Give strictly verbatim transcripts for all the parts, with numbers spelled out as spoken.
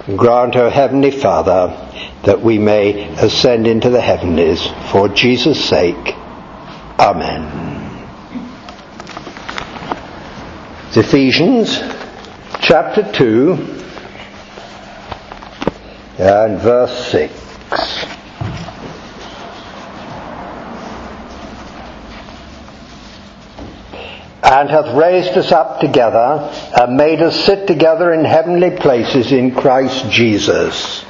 And grant, O Heavenly Father, that we may ascend into the heavenlies for Jesus' sake. Amen. It's Ephesians chapter two and verse six. And hath raised us up together, and made us sit together in heavenly places in Christ Jesus.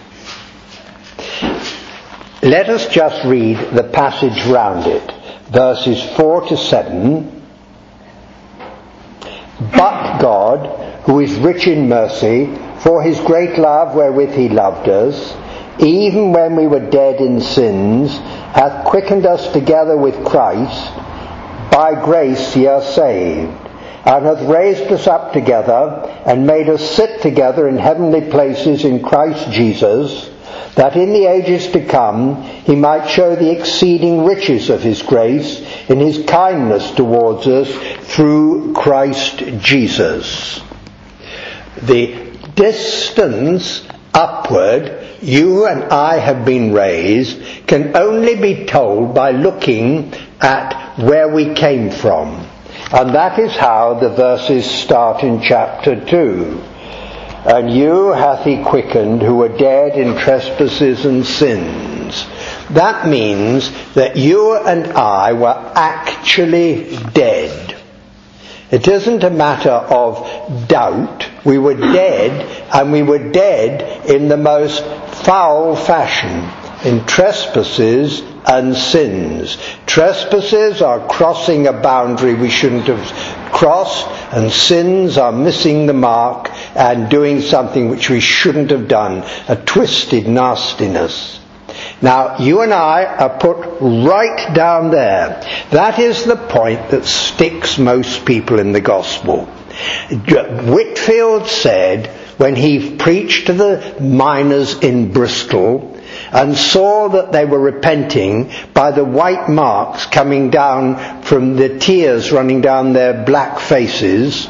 Let us just read the passage round it, verses four to seven. But God, who is rich in mercy, for his great love wherewith he loved us, even when we were dead in sins, hath quickened us together with Christ. By grace ye are saved, and hath raised us up together, and made us sit together in heavenly places in Christ Jesus, that in the ages to come he might show the exceeding riches of his grace in his kindness towards us through Christ Jesus. The distance upward you and I have been raised can only be told by looking at where we came from. And that is how the verses start in chapter two. And you hath he quickened who were dead in trespasses and sins. That means that you and I were actually dead. It isn't a matter of doubt. We were dead, and we were dead in the most foul fashion, in trespasses and sins. Trespasses are crossing a boundary we shouldn't have crossed, and sins are missing the mark and doing something which we shouldn't have done, a twisted nastiness. Now, you and I are put right down there. That is the point that sticks most people in the gospel. Whitfield said, when he preached to the miners in Bristol and saw that they were repenting by the white marks coming down from the tears running down their black faces,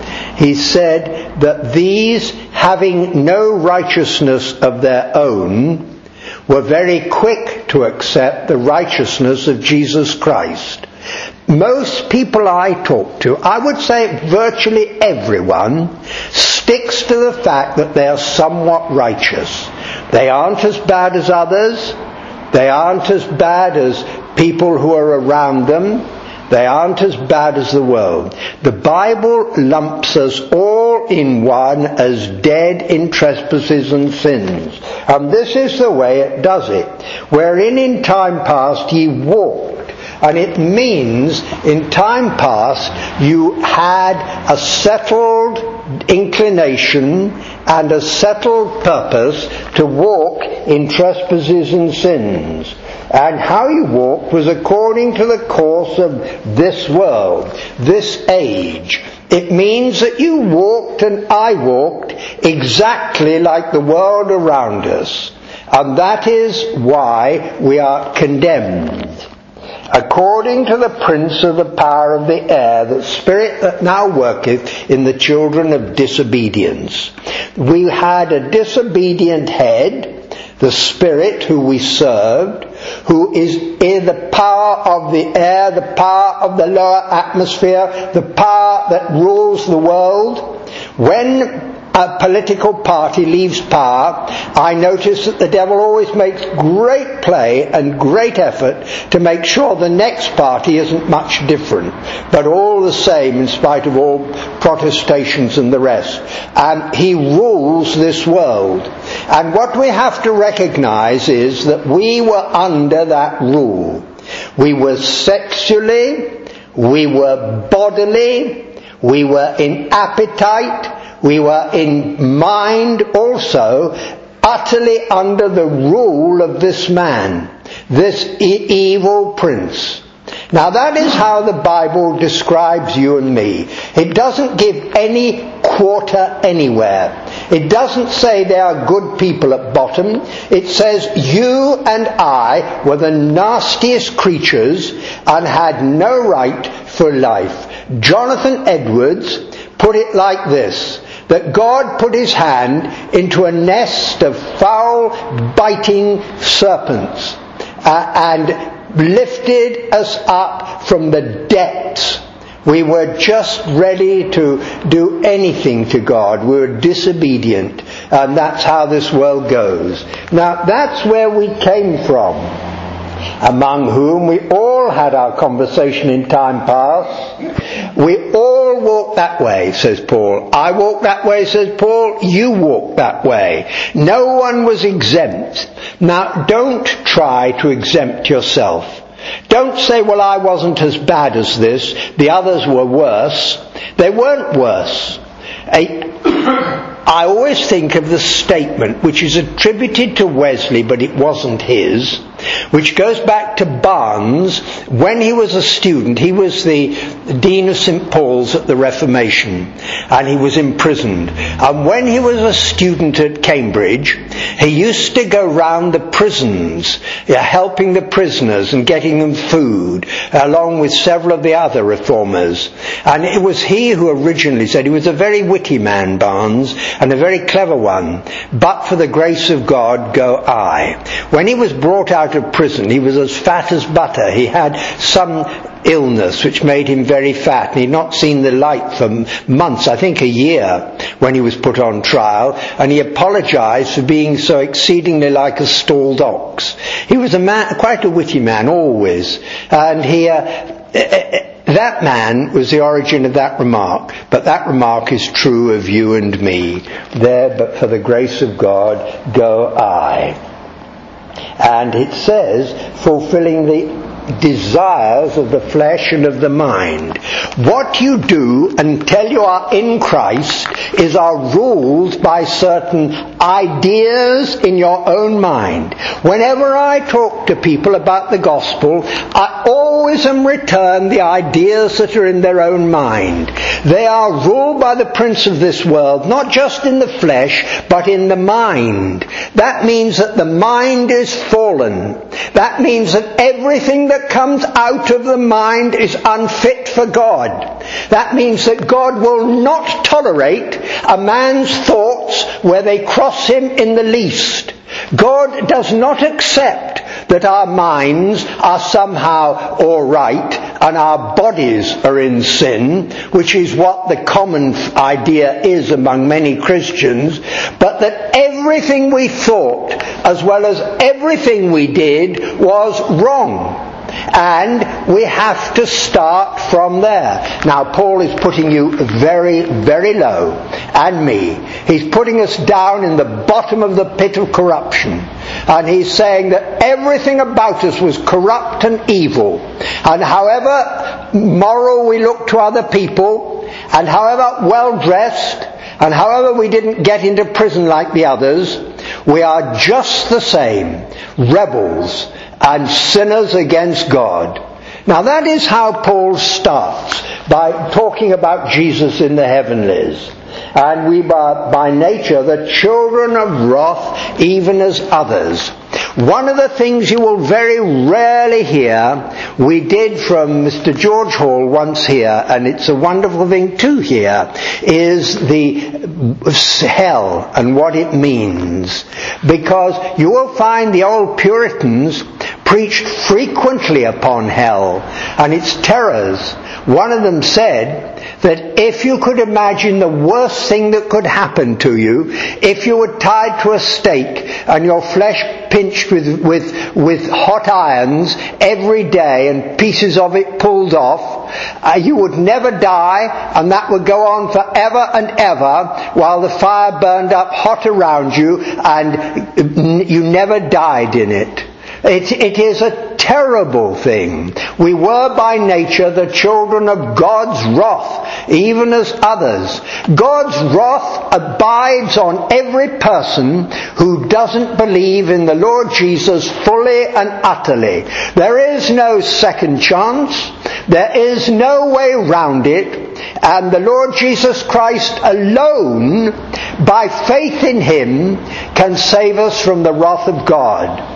he said that these, having no righteousness of their own, were very quick to accept the righteousness of Jesus Christ. Most people I talk to, I would say virtually everyone, sticks to the fact that they are somewhat righteous. They aren't as bad as others. They aren't as bad as people who are around them. They aren't as bad as the world. The Bible lumps us all in one as dead in trespasses and sins. And this is the way it does it. Wherein in time past ye walked. And it means in time past you had a settled inclination and a settled purpose to walk in trespasses and sins. And how you walked was according to the course of this world, this age. It means that you walked and I walked exactly like the world around us. And that is why we are condemned. According to the prince of the power of the air, the spirit that now worketh in the children of disobedience. We had a disobedient head, the spirit who we served, who is in the power of the air, the power of the lower atmosphere, the power that rules the world. When a political party leaves power, I notice that the devil always makes great play and great effort to make sure the next party isn't much different, but all the same in spite of all protestations and the rest. And he rules this world. And what we have to recognize is that we were under that rule. We were sexually, we were bodily, we were in appetite, we were in mind also utterly under the rule of this man, this e- evil prince. Now that is how the Bible describes you and me. It doesn't give any quarter anywhere. It doesn't say they are good people at bottom. It says you and I were the nastiest creatures and had no right for life. Jonathan Edwards put it like this: that God put his hand into a nest of foul, biting serpents uh, and lifted us up from the depths. We were just ready to do anything to God. We were disobedient. And that's how this world goes. Now, that's where we came from. Among whom we all had our conversation in time past. We all walk that way, says Paul. I walk that way, says Paul. You walk that way. No one was exempt. Now, don't try to exempt yourself. Don't say, well, I wasn't as bad as this. The others were worse. They weren't worse. I always think of the statement, which is attributed to Wesley, but it wasn't his, which goes back to Barnes. When he was a student, he was the Dean of Saint Paul's at the Reformation, and he was imprisoned. And when he was a student at Cambridge, he used to go round the prisons, helping the prisoners and getting them food, along with several of the other reformers. And it was he who originally said, he was a very witty man, Barnes, and a very clever one. But for the grace of God go I. When he was brought out of prison, he was as fat as butter. He had some illness which made him very fat, and he'd not seen the light for months, I think a year, when he was put on trial, and he apologised for being so exceedingly like a stalled ox. He was a man, quite a witty man, always, and he uh, that man was the origin of that remark, but that remark is true of you and me. There, but for the grace of God, go I. And it says, fulfilling the desires of the flesh and of the mind. What you do until you are in Christ is are ruled by certain ideas in your own mind. Whenever I talk to people about the gospel, I always am returned the ideas that are in their own mind. They are ruled by the prince of this world, not just in the flesh, but in the mind. That means that the mind is fallen. That means that everything that comes out of the mind is unfit for God. That means that God will not tolerate a man's thoughts where they cross him in the least. God does not accept that our minds are somehow all right and our bodies are in sin, which is what the common idea is among many Christians, but that everything we thought as well as everything we did was wrong. And we have to start from there. Now, Paul is putting you very, very low, and me. He's putting us down in the bottom of the pit of corruption. And he's saying that everything about us was corrupt and evil. And however moral we look to other people, and however well dressed, and however we didn't get into prison like the others, we are just the same, rebels and sinners against God. Now that is how Paul starts, by talking about Jesus in the heavenlies. And we are by nature the children of wrath, even as others. One of the things you will very rarely hear, we did from Mister George Hall once here, and it's a wonderful thing to hear, is the hell and what it means. Because you will find the old Puritans preached frequently upon hell and its terrors. One of them said that if you could imagine the worst thing that could happen to you, if you were tied to a stake and your flesh pinched with, with, with hot irons every day and pieces of it pulled off, uh, you would never die, and that would go on forever and ever while the fire burned up hot around you and you never died in it. It, it is a terrible thing. We were by nature the children of God's wrath, even as others. God's wrath abides on every person who doesn't believe in the Lord Jesus fully and utterly. There is no second chance. There is no way round it. And the Lord Jesus Christ alone, by faith in Him, can save us from the wrath of God.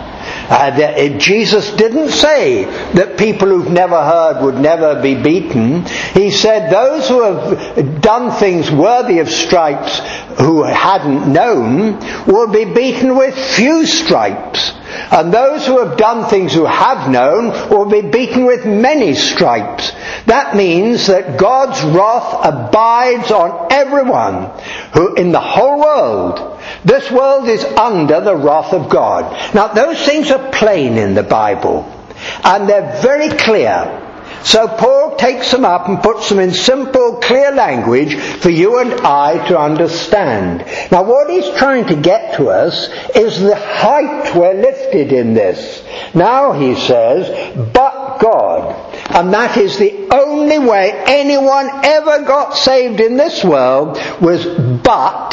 Uh, that, Jesus didn't say that people who've never heard would never be beaten. He said those who have done things worthy of stripes who hadn't known will be beaten with few stripes. And those who have done things who have known will be beaten with many stripes. That means that God's wrath abides on everyone who in the whole world. This world is under the wrath of God. Now those things are plain in the Bible, and they're very clear. So Paul takes them up and puts them in simple, clear language for you and I to understand. Now what he's trying to get to us is the height we're lifted in this. Now he says, but God. And that is the only way anyone ever got saved in this world, was but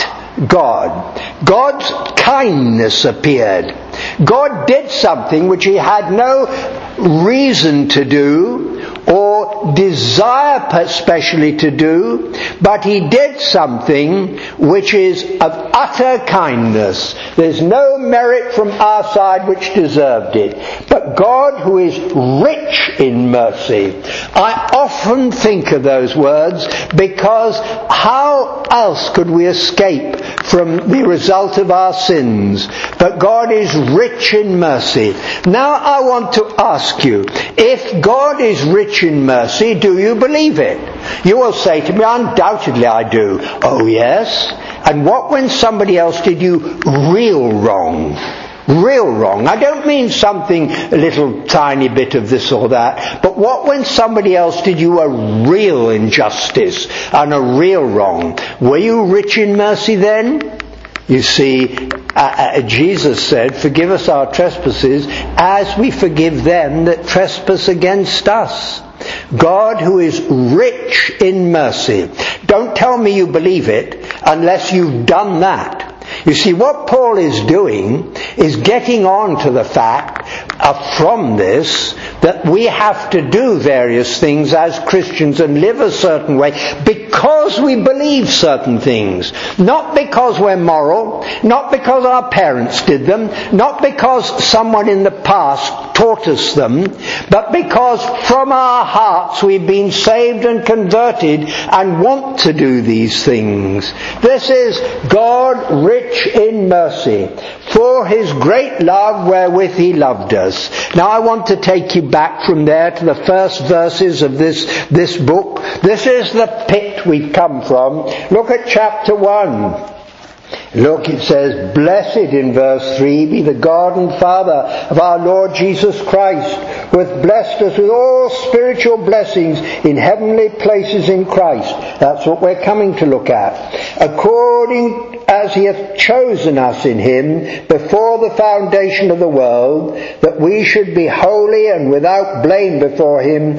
God. God's kindness appeared. God did something which he had no reason to do or desire especially to do, but he did something which is of utter kindness. There's no merit from our side which deserved it. But God, who is rich in mercy, I often think of those words, because how else could we escape from the result of our sins? But God is rich in mercy. Now I want to ask you, if God is rich in mercy, do you believe it? You will say to me, undoubtedly I do. Oh yes? And what when somebody else did you real wrong? Real wrong. I don't mean something, a little tiny bit of this or that, but what when somebody else did you a real injustice and a real wrong? Were you rich in mercy then? You see, uh, uh, Jesus said, forgive us our trespasses as we forgive them that trespass against us. God, who is rich in mercy. Don't tell me you believe it unless you've done that. You see, what Paul is doing is getting on to the fact uh, from this that we have to do various things as Christians and live a certain way because we believe certain things. Not because we're moral, not because our parents did them, not because someone in the past taught us them, but because from our hearts we've been saved and converted and want to do these things. This is God rich in mercy, for his great love wherewith he loved us. Now I want to take you back from there to the first verses of this, this book. This is the pit we've come from. Look at chapter one. Look, it says, blessed in verse three be the God and Father of our Lord Jesus Christ, who hath blessed us with all spiritual blessings in heavenly places in Christ. That's what we're coming to look at. According as he hath chosen us in him before the foundation of the world, that we should be holy and without blame before him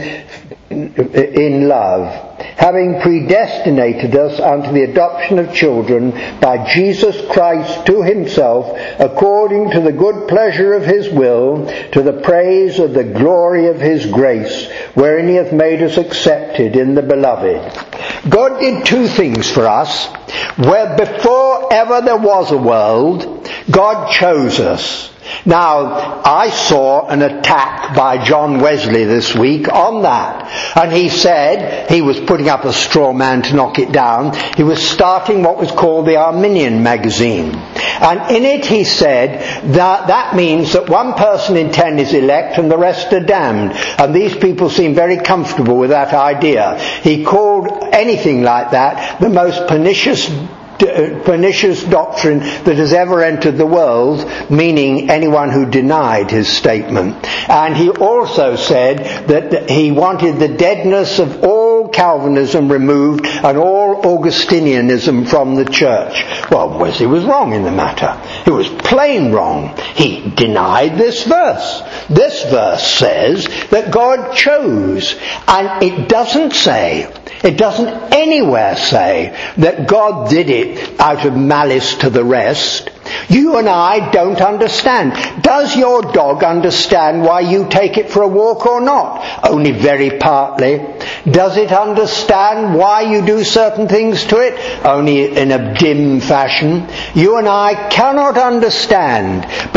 in love, having predestinated us unto the adoption of children by Jesus Christ to himself, according to the good pleasure of his will, to the praise of the glory of his grace, wherein he hath made us accepted in the beloved. God did two things for us. Where before ever there was a world, God chose us. Now, I saw an attack by John Wesley this week on that. And he said, he was putting up a straw man to knock it down, he was starting what was called the Arminian magazine. And in it he said that that means that one person in ten is elect and the rest are damned. And these people seem very comfortable with that idea. He called anything like that the most pernicious pernicious doctrine that has ever entered the world, meaning anyone who denied his statement. And he also said that he wanted the deadness of all Calvinism removed and all Augustinianism from the church. Well, Wesley was wrong in the matter. It was plain wrong. He denied this verse. This verse says that God chose, and it doesn't say, it doesn't anywhere say that God did it out of malice to the rest. You and I don't understand. Does your dog understand why you take it for a walk or not? Only very partly. Does it understand why you do certain things to it? Only in a dim fashion. You and I cannot understand. But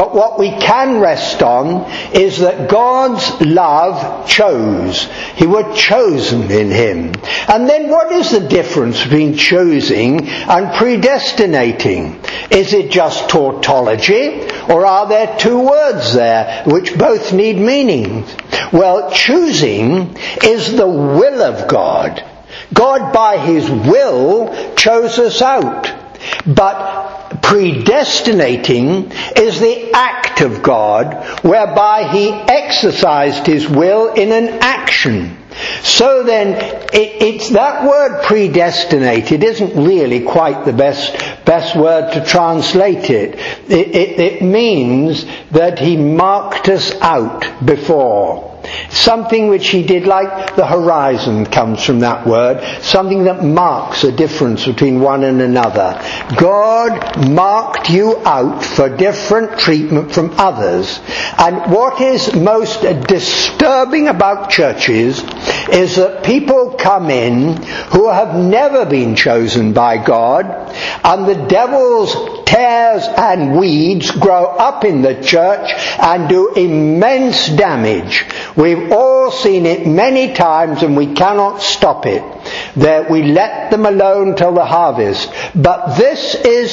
But what we can rest on is that God's love chose. He was chosen in him. And then what is the difference between choosing and predestinating? Is it just tautology, or are there two words there which both need meaning? Well, choosing is the will of God. God by his will chose us out. But predestinating is the act of God whereby he exercised his will in an action. So then, it, it's that word predestinated isn't really quite the best best word to translate it. It, it. it means that he marked us out before. Something which he did, like the horizon comes from that word, something that marks a difference between one and another. God marked you out for different treatment from others. And what is most disturbing about churches is that people come in who have never been chosen by God, and the devil's tares and weeds grow up in the church and do immense damage. We've all seen it many times and we cannot stop it. That we let them alone till the harvest. But this is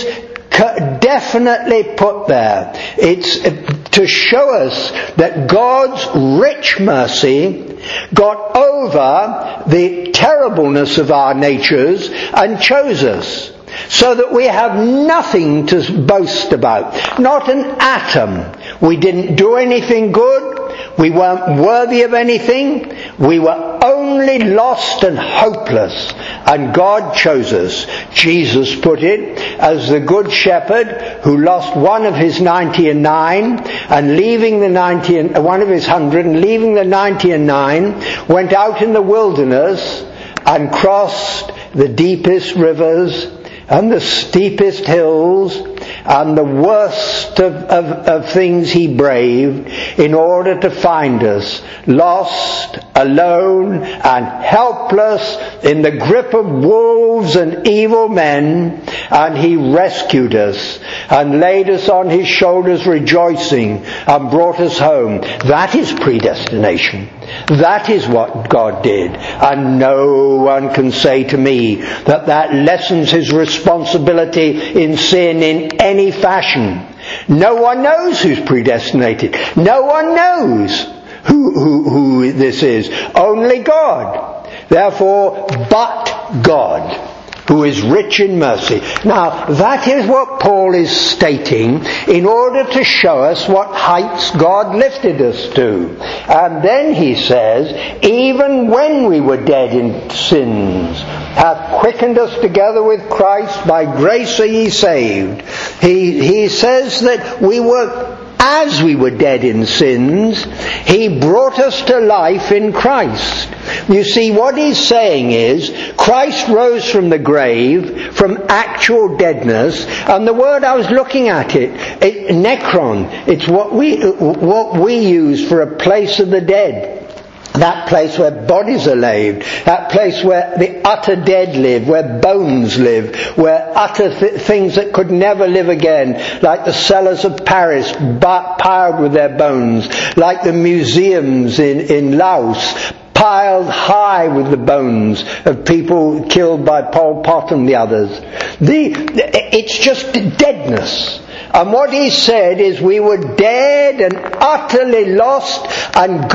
definitely put there. It's to show us that God's rich mercy got over the terribleness of our natures and chose us. So that we have nothing to boast about. Not an atom. We didn't do anything good. We weren't worthy of anything. We were only lost and hopeless. And God chose us. Jesus put it as the good shepherd who lost one of his ninety and nine, and leaving the ninety and one of his hundred, and leaving the ninety and nine, went out in the wilderness and crossed the deepest rivers and the steepest hills and the worst of, of, of things he braved in order to find us lost, alone and helpless in the grip of wolves and evil men, and he rescued us and laid us on his shoulders rejoicing and brought us home. That is predestination. That is what God did. And no one can say to me that that lessens his responsibility in sin in any fashion. No one knows who's predestinated. No one knows who, who, who this is. Only God. Therefore, but God, who is rich in mercy. Now, that is what Paul is stating in order to show us what heights God lifted us to. And then he says, even when we were dead in sins, hath quickened us together with Christ, by grace are ye saved. He, he says that we were, as we were dead in sins, he brought us to life in Christ. You see, what he's saying is, Christ rose from the grave, from actual deadness, and the word I was looking at it, it necron, it's what we, what we use for a place of the dead. That place where bodies are laid, that place where the utter dead live, where bones live, where utter th- things that could never live again, like the cellars of Paris, ba- piled with their bones, like the museums in, in Laos, piled high with the bones of people killed by Pol Pot and the others. The, it's just deadness. And what he said is we were dead and utterly lost, and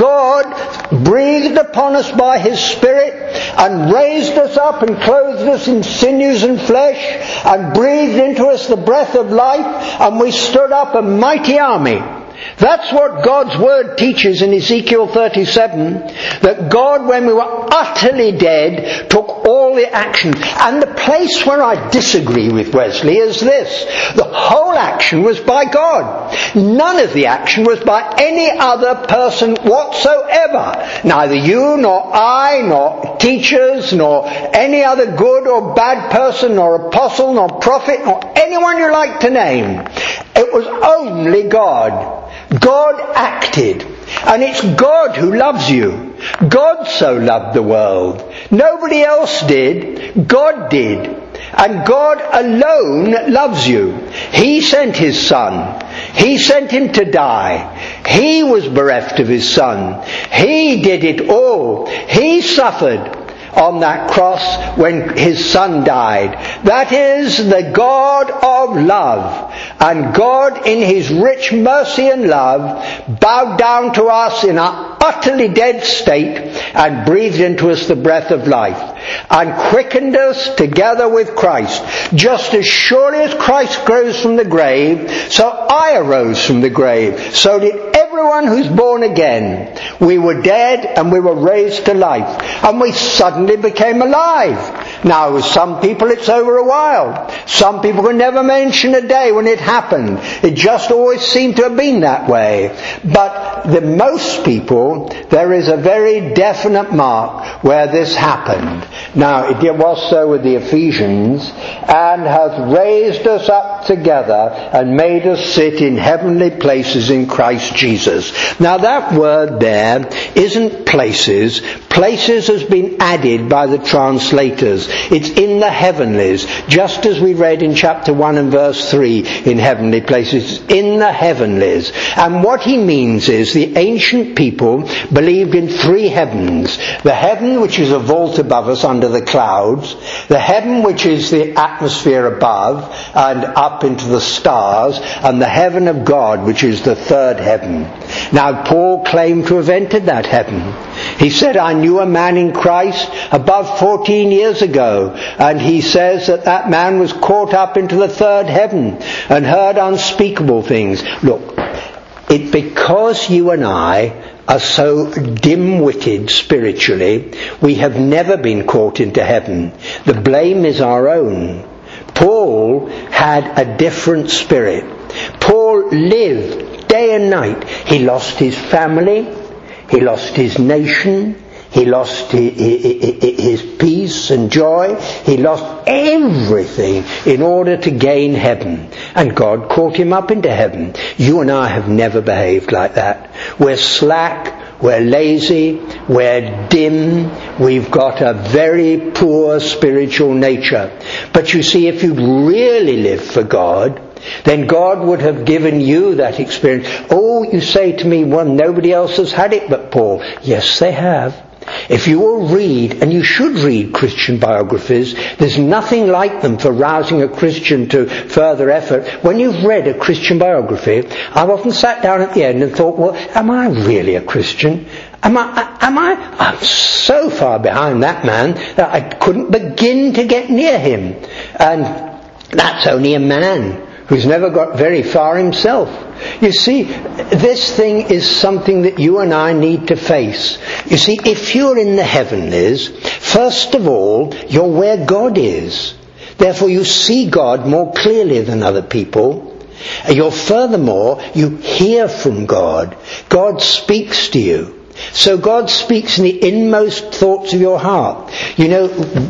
God breathed upon us by his Spirit and raised us up and clothed us in sinews and flesh and breathed into us the breath of life, and we stood up a mighty army. That's what God's Word teaches in Ezekiel thirty-seven, that God, when we were utterly dead, took all the action. And the place where I disagree with Wesley is this: the whole action was by God. None of the action was by any other person whatsoever. Neither you, nor I, nor teachers, nor any other good or bad person, nor apostle, nor prophet, nor anyone you like to name. It was only God. God acted. And it's God who loves you. God so loved the world. Nobody else did. God did. And God alone loves you. He sent his Son. He sent him to die. He was bereft of his son. He did it all. He suffered on that cross when his son died. That is the God of love. And God, in his rich mercy and love, bowed down to us in our utterly dead state and breathed into us the breath of life and quickened us together with Christ. Just as surely as Christ rose from the grave, so I arose from the grave. So did everyone who's born again. We were dead and we were raised to life. And we suddenly became alive. Now, with some people it's over a while. Some people can never mention a day when it happened. It just always seemed to have been that way. But the most people, there is a very definite mark where this happened. Now, it was so with the Ephesians, and hath raised us up together and made us sit in heavenly places in Christ Jesus. Now, that word there isn't places. Places has been added by the translators. It's in the heavenlies, just as we read in chapter one and verse three in heavenly places. It's in the heavenlies. And what he means is the ancient people believed in three heavens. The heaven which is a vault above us under the clouds, the heaven which is the atmosphere above and up into the stars, and the heaven of God which is the third heaven. Now, Paul claimed to have entered that heaven. He said, I knew a man in Christ above fourteen years ago, and he says that that man was caught up into the third heaven and heard unspeakable things. Look, it because you and I are so dim-witted spiritually, we have never been caught into heaven. The blame is our own. Paul had a different spirit. Paul lived day and night. He lost his family. He lost his nation. He lost his peace and joy. He lost everything in order to gain heaven. And God caught him up into heaven. You and I have never behaved like that. We're slack. We're lazy. We're dim. We've got a very poor spiritual nature. But you see, if you'd really lived for God, then God would have given you that experience. Oh, you say to me, well, nobody else has had it but Paul. Yes, they have. If you will read, and you should read Christian biographies, there's nothing like them for rousing a Christian to further effort. When you've read a Christian biography, I've often sat down at the end and thought, well, am I really a Christian? Am I, am I, I'm so far behind that man that I couldn't begin to get near him. And that's only a man who's never got very far himself. You see, this thing is something that you and I need to face. You see, if you're in the heavenlies, first of all, you're where God is. Therefore, you see God more clearly than other people. You're furthermore, you hear from God. God speaks to you. So God speaks in the inmost thoughts of your heart. You know,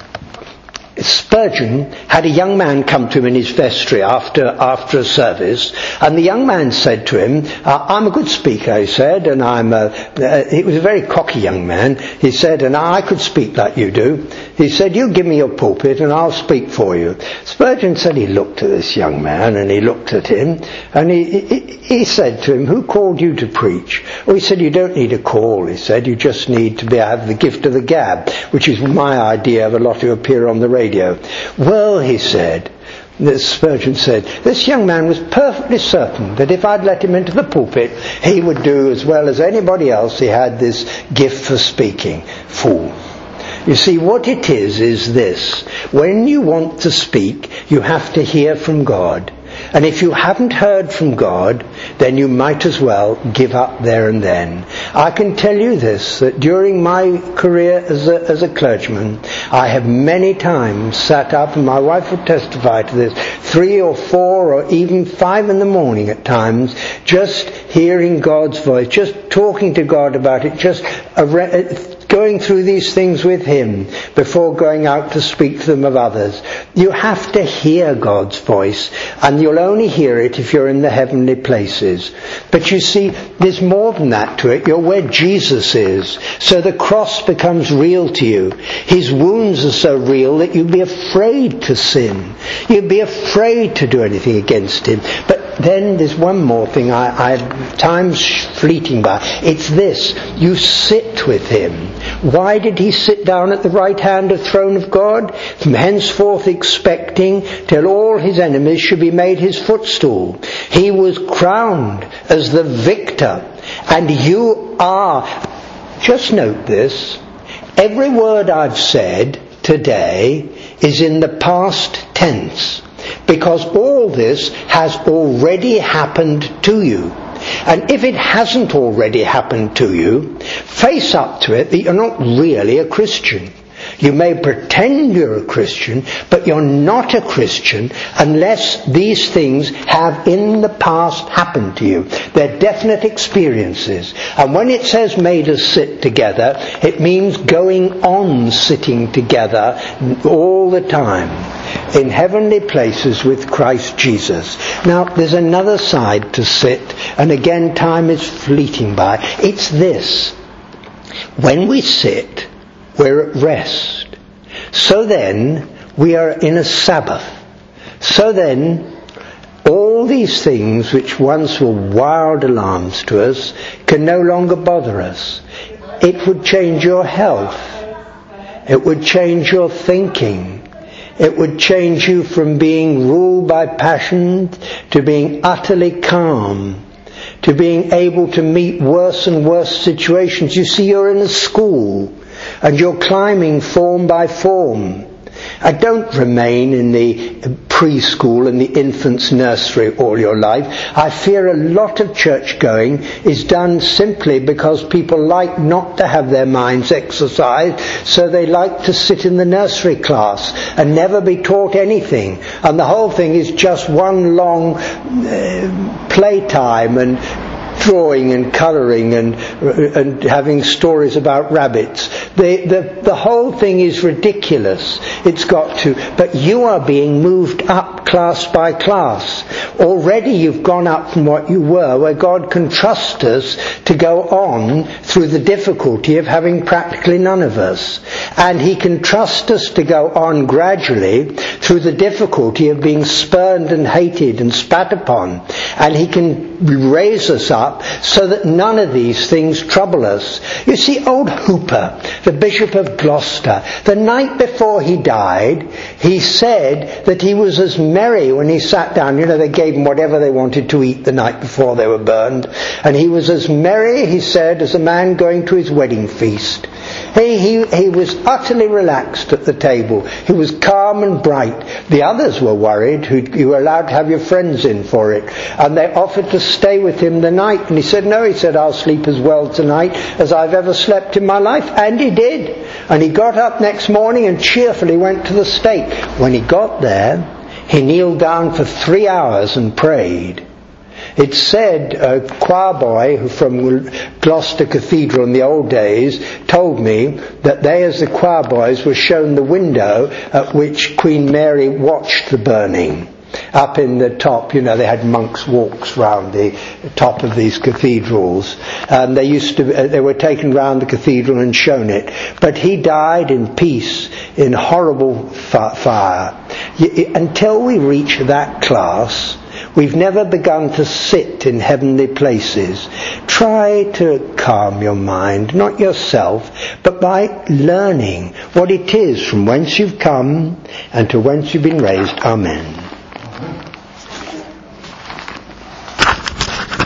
Spurgeon had a young man come to him in his vestry after after a service, and the young man said to him, uh, I'm a good speaker, he said, and I'm a, uh, he was a very cocky young man, he said, and I could speak like you do. He said, you give me your pulpit and I'll speak for you. Spurgeon said he looked at this young man, and he looked at him, and he, he, he said to him, who called you to preach? Oh, he said, you don't need a call, he said, you just need to be, have the gift of the gab, which is my idea of a lot who appear on the radio. Well, he said, this Spurgeon said, this young man was perfectly certain that if I'd let him into the pulpit, he would do as well as anybody else. He had this gift for speaking. Fool. You see, what it is, is this. When you want to speak, you have to hear from God. And if you haven't heard from God, then you might as well give up there and then. I can tell you this, that during my career as a, as a clergyman, I have many times sat up, and my wife will testify to this, three or four or even five in the morning at times, just hearing God's voice, just talking to God about it, just a, going through these things with Him before going out to speak to them of others. You have to hear God's voice, and you'll only hear it if you're in the heavenly places. But you see, there's more than that to it. You're where Jesus is. So the cross becomes real to you. His wounds are so real that you'd be afraid to sin. You'd be afraid to do anything against Him. But But then there's one more thing. I, I time's fleeting by. It's this. You sit with him. Why did he sit down at the right hand of the throne of God? From henceforth expecting till all his enemies should be made his footstool. He was crowned as the victor. And you are. Just note this. Every word I've said today is in the past tense, because all this has already happened to you. And if it hasn't already happened to you, face up to it that you're not really a Christian. You may pretend you're a Christian, but you're not a Christian unless these things have in the past happened to you. They're definite experiences. And when it says made us sit together, it means going on sitting together all the time in heavenly places with Christ Jesus. Now, there's another side to sit, and again, time is fleeting by. It's this. When we sit, we're at rest. So then, we are in a Sabbath. So then, all these things which once were wild alarms to us can no longer bother us. It would change your health. It would change your thinking. It would change you from being ruled by passion to being utterly calm, to being able to meet worse and worse situations. You see, you're in a school and you're climbing form by form. I don't remain in the preschool and the infant's nursery all your life. I fear a lot of church going is done simply because people like not to have their minds exercised, so they like to sit in the nursery class and never be taught anything. And the whole thing is just one long uh, playtime and drawing and colouring and and having stories about rabbits. The, the the whole thing is ridiculous. It's got to. But you are being moved up class by class. Already you've gone up from what you were, where God can trust us to go on through the difficulty of having practically none of us. And he can trust us to go on gradually through the difficulty of being spurned and hated and spat upon. And he can raise us up so that none of these things trouble us. You see, old Hooper, the Bishop of Gloucester, the night before he died, he said that he was as merry when he sat down. You know, they gave him whatever they wanted to eat the night before they were burned. And he was as merry, he said, as a man going to his wedding feast. He, he, he was utterly relaxed at the table. He was calm and bright. The others were worried. Who, you were allowed to have your friends in for it. And they offered to stay with him the night. And he said, no, he said, I'll sleep as well tonight as I've ever slept in my life. And he did. And he got up next morning and cheerfully went to the stake. When he got there, he kneeled down for three hours and prayed. It said a choir boy from Gloucester Cathedral in the old days told me that they, as the choir boys, were shown the window at which Queen Mary watched the burning. Up in the top, you know, they had monks' walks round the top of these cathedrals. Um, they used to, they were taken round the cathedral and shown it. But he died in peace, in horrible fire. Until we reach that class, we've never begun to sit in heavenly places. Try to calm your mind, not yourself, but by learning what it is from whence you've come and to whence you've been raised. Amen.